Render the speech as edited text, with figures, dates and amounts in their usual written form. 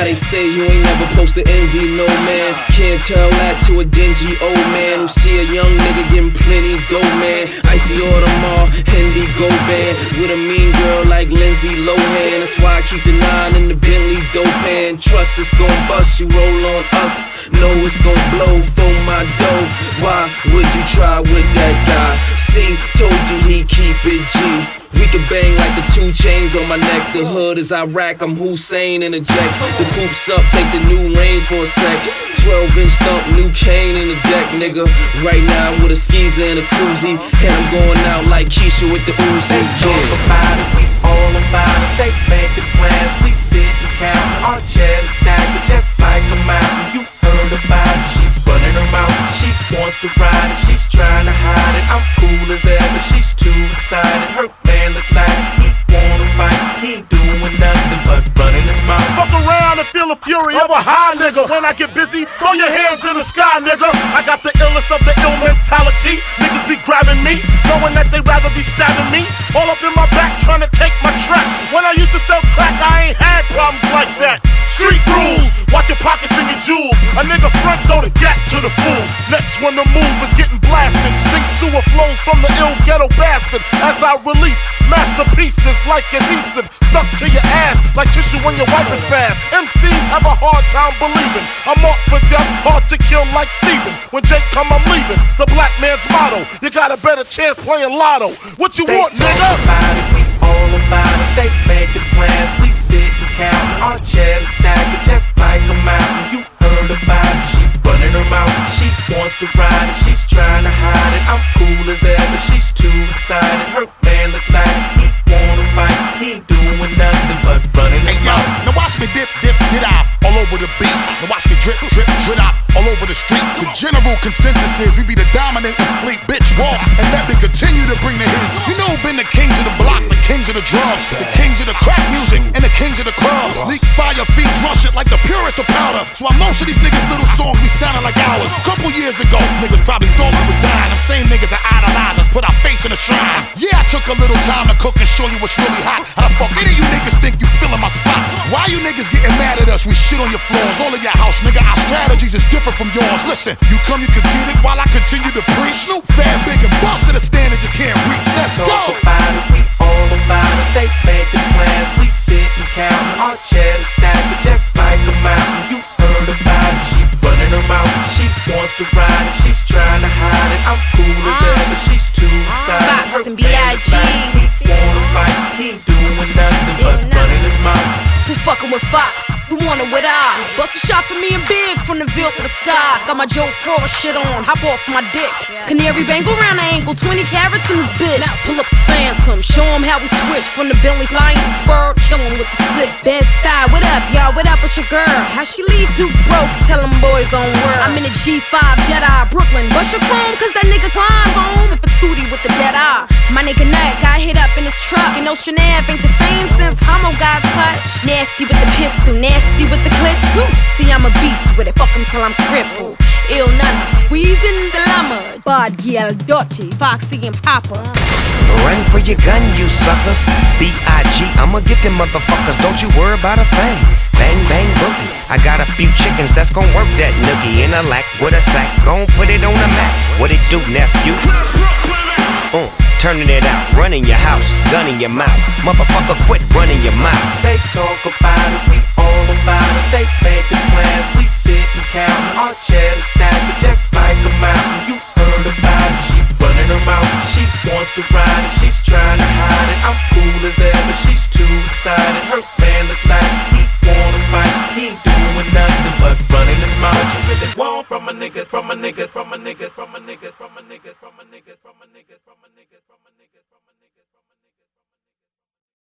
Now they say you ain't never supposed to envy no man. Can't tell that to a dingy old man who see a young nigga getting plenty dough, man. Icy Audemars, Indigo band with a mean girl like Lindsay Lohan. That's why I keep the 9 in the Bentley dope pan. Trust it's gon' bust, you roll on us. Know it's gon' blow for my dough. Why would you try with that guy? See, told you he keep it G. We can bang like the 2 chains on my neck. The hood is Iraq, I'm Hussein in the jacks. The coop's up, take the new range for a sec. 12-inch thump, new cane in the deck, nigga. Right now with a skeezer and a koozie, and I'm going out like Keisha with the Uzi. They talk about it, we all about it. They making plans, we sit and count. Our cheddar stacking just like a mountain. You heard about it, she running her mouth. She wants to ride it, she's trying to hide it. I'm cool as ever, she's too excited. Her man look like he wanna fight. He ain't doing nothing but running his mouth. Fuck around and feel the fury of a high nigga. When I get busy, throw your hands in the sky, nigga. I got the illest of the ill mentality. Niggas be grabbing me, knowing that they'd rather be stabbing me. All up in my back, trying to take my track. When I used to sell crack, I ain't had problems like that. Street rules, watch your pockets and your jewels. A nigga front throw the gap to the fool. Next one to move is getting blasted. Stink sewer flows from the ill ghetto bastard. As I release masterpieces like adhesive, stuck to your ass like tissue when your wife is fast. MCs have a hard time believing I'm marked for death, hard to kill like Steven. When Jake come, I'm leaving. The black man's motto, you got a better chance playing lotto. What you want, nigga? They talk about it, we all about it. They making plans, we sit and count. Our cheddar stacking just like a mountain. You heard about it, she running her mouth. She wants to ride it, she's trying to hide it. I'm cool as ever, she's too excited. Her man look like he wanna fight. He ain't doing nothing but running his mouth. Now watch me dip, dip, get out all over the beat. Now watch me drip, drip, drip out all over the street. The general consensus is we be the dominating fleet. Bitch, walk and let me continue to bring the heat. You know, been the kings of the block, the kings of the drums, the kings of the crack music, and the kings of the clubs. Leak fire fiends, rush it like the purest of powder. So while most of these niggas' little songs be sounding like ours. A couple years ago, niggas probably thought we was dying. The same niggas that idolize us, put our face in the shrine. Yeah, I took a little time to cook and show you what's really hot. How the fuck any of you niggas think you feeling my spot? Why you niggas getting mad at us? We shit on your floors, all of your house, nigga. Our strategies is different from yours. Listen, you come, you can get it while I continue to preach. Snoop, Fat, Big, and Bust to the standard you can't reach. Let's go. Talk about it, we all about it. They making plans, we sit and count. Our cheddar stacking just like a mountain. You heard about it, she running her mouth. She wants to ride it, she's trying to hide it. I'm cool as ever, she's too excited. Her Fox and B.I.G. He wanna fight, he ain't doing nothing but running his mouth. Who fucking with Fox? Who want it with I? Bust a shot for me and Big from the Ville for the style. Got my Joe Frost shit on, hop off my dick. Canary bangle around the ankle, 20 carats in this bitch. Pull up the Phantom, show him how we switch from the Bentley Lion Spur, kill him with the sick. Best style, what up, y'all? What up with your girl? How she leave Duke broke? Tell them boys on word. I'm in a G5 Jedi, Brooklyn. Bust your chrome, cause that nigga climb home. If a tootie with the dead eye. My nigga Nut got hit up in his truck. And Ocean Ave ain't the same since Homo got touched. Nasty with the pistol, nasty with the clip too. See, I'm a beast with it, fuck him till I'm crippled. Ill nana, squeezing the llama. Bad girl, dirty, Foxy and Papa. Run for your gun, you suckers. B.I.G. I'ma get them motherfuckers, don't you worry about a thing. Bang, bang, boogie. I got a few chickens that's gon' work that noogie in a lack with a sack. Gon' put it on the map. What it do, nephew? Turning it out, running your house, gun in your mouth. Motherfucker, quit running your mouth. They talk about it, we all about it. They making plans, we sit and count. Our cheddar stacking just like a mountain. You heard about it, she running her mouth. She wants to ride it, she's trying to hide it. I'm cool as ever, she's too excited. Her man look like he wanna fight. He ain't doing nothing but running his mouth. What you really want from a nigga, from a nigga, from a nigga, from a nigga, from a nigga, from a nigga.